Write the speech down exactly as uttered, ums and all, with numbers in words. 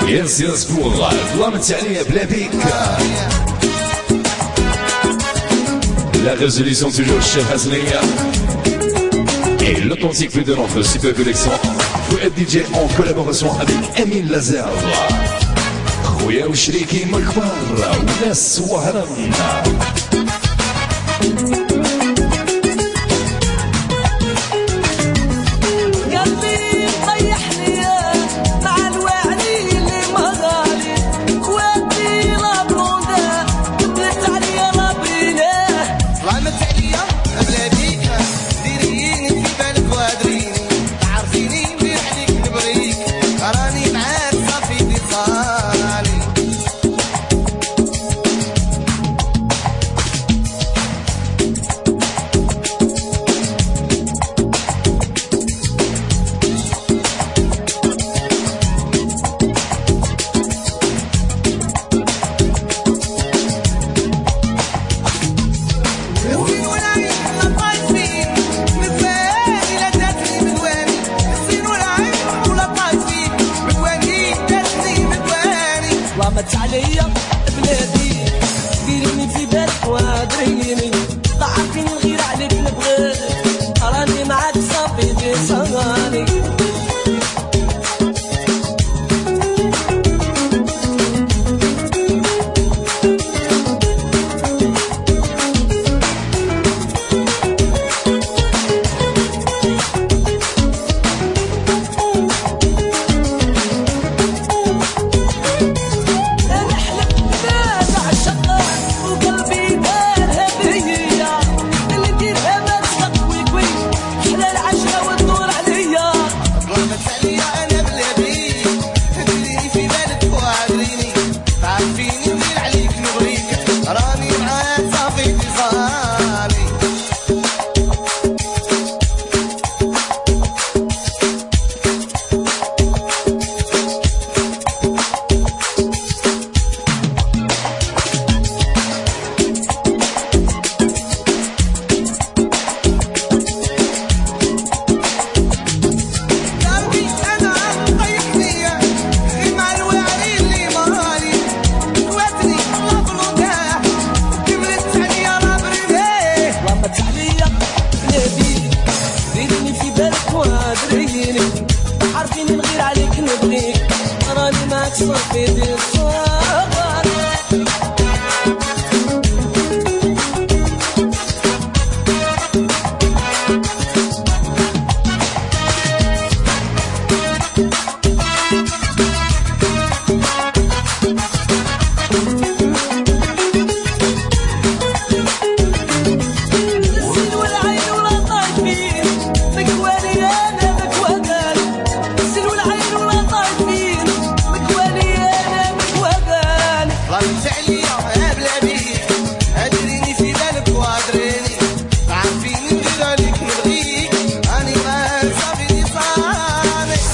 يس يس فور ظلمت عليا بلا بيك. La résolution toujours chez Hasnia. Et l'authentique plus de notre super collection. Fouad D J en collaboration avec Emile Lazare. خويا وشريكي من الكبار وناس وهران. ظلمت عليا بلادي ديريني في بالك وادريني ضعفيني غير عليك نبغيك راني معاك صافي دي صغاري. عارفين نغير عليك نبغيك راني معاك صافي دير